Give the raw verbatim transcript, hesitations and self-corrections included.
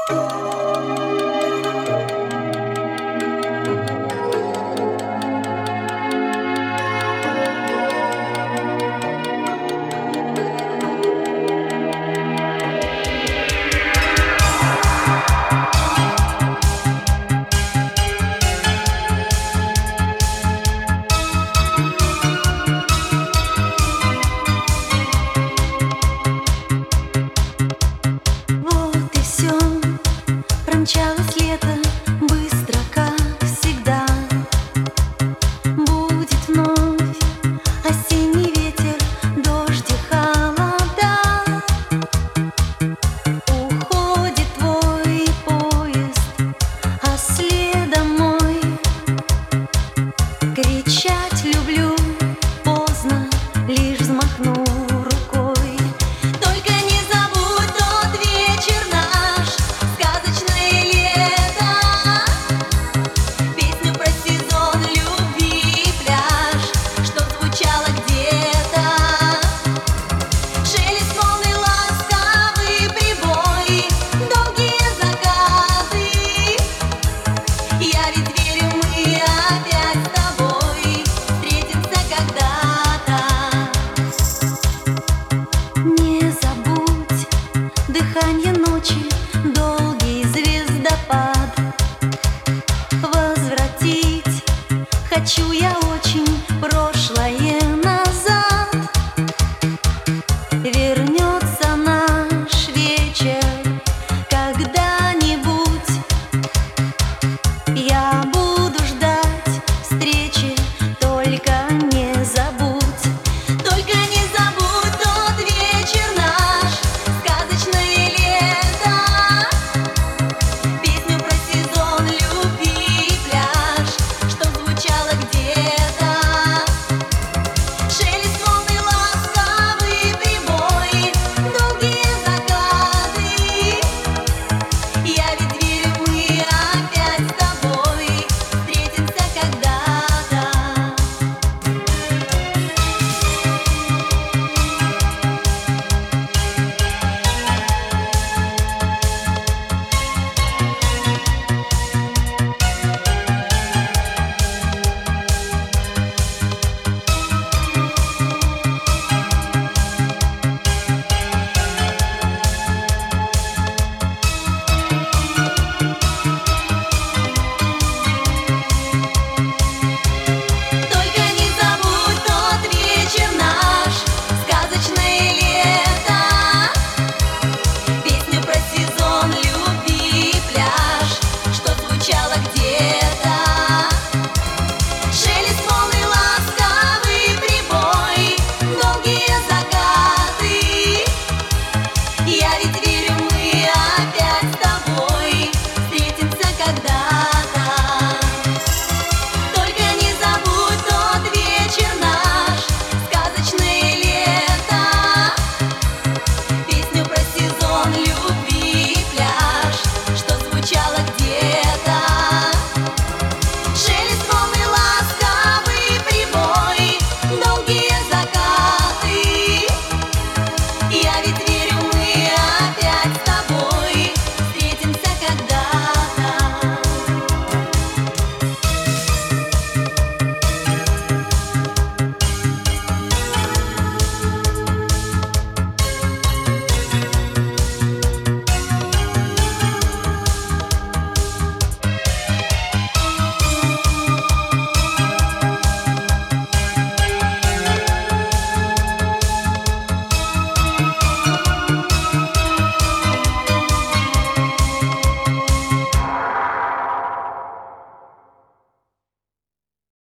Вот и все, промчалось лето быстро, как всегда. Будет вновь осенний ветер, дождь и холода. Уходит твой поезд, а следом мой. Кричать люблю поздно, лишь взмахну рукой. Только не забудь тот вечер наш, сказочное лето. Песню про сезон любви и пляж, что звучало где-то. Шелест волны, ласковый прибой, долгие закаты. Я ведь верю, мы опять с тобой встретимся когда-то. Не забудь дыхание ночи, долгий звездопад. Возвратить хочу я очень прошлое назад. Вернется наш вечер когда-нибудь. Я буду ждать встречи, только не забудь. Только не забудь тот вечер наш, сказочное лето. Песню про сезон любви и пляж, что звучало где-то. Шелест волны, ласковый прибой, долгие закаты. Я ведь верю, мы опять с тобой встретимся когда-то. Только не забудь тот вечер наш, сказочное лето. Песню про сезон любви и пляж, что звучало где-то. Шелест волны, ласковый прибой, долгие закаты. Я ведь верю, мы опять с тобой встретимся когда-то. Только не забудь тот вечер наш, сказочное лето. Песню про сезон любви и пляж, что звучало где-то. Шелест волны, ласковый прибой, долгие закаты. Я ведь